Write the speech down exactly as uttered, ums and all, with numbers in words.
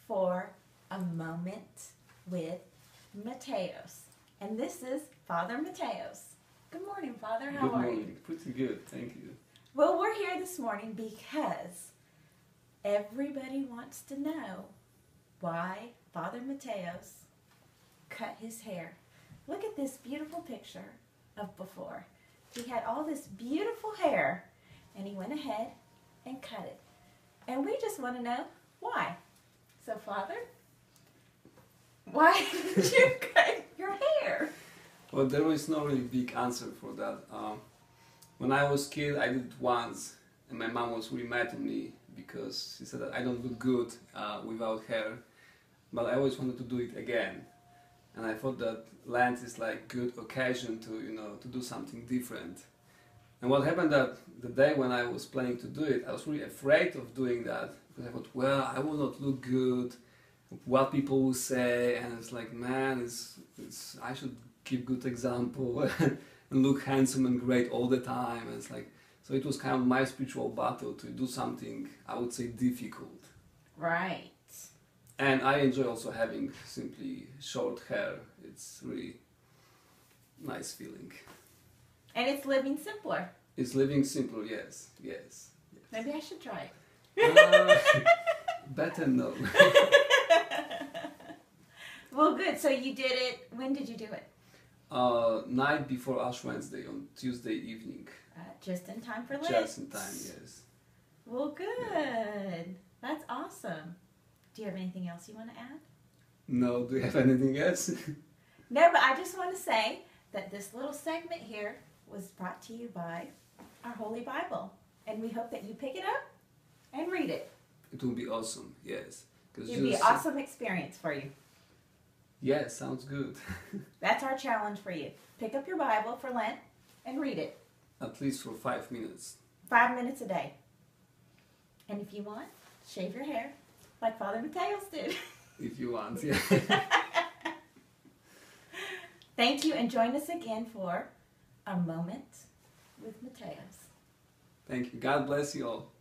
for A Moment with Mateos. And this is Father Mateos. Good morning, Father. How Good are morning. you? Pretty good, thank you. Well, we're here this morning because everybody wants to know why Father Mateos cut his hair. Look at this beautiful picture of before. He had all this beautiful hair, and he went ahead and cut it. And we just want to know why. So, Father, why did you cut your hair? Well, there is no really big answer for that. Um, when I was kid, I did it once, and my mom was really mad at me because she said that I don't look good uh, without hair. But I always wanted to do it again, and I thought that Lent is like good occasion to you know to do something different. And what happened that the day when I was planning to do it, I was really afraid of doing that because I thought, well, I will not look good. What people will say, and it's like, man, it's, it's I should give good example and look handsome and great all the time. And it's like, so it was kind of my spiritual battle to do something, I would say, difficult. Right. And I enjoy also having simply short hair. It's really nice feeling. And it's living simpler. It's living simple, yes, yes. yes. Maybe I should try it. Uh, better no. Well, good. So you did it. When did you do it? Uh, night before Ash Wednesday on Tuesday evening. Uh, just in time for Lent. Just in time, yes. Well, good. That's awesome. Do you have anything else you want to add? No, do you have anything else? No, but I just want to say that this little segment here was brought to you by our Holy Bible. And we hope that you pick it up and read it. It will be awesome, yes. It will be an awesome experience for you. Yeah, sounds good. That's our challenge for you. Pick up your Bible for Lent and read it. At least for five minutes. Five minutes a day. And if you want, shave your hair like Father Mateos did. If you want, yeah. Thank you, and join us again for A Moment with Mateos. Thank you. God bless you all.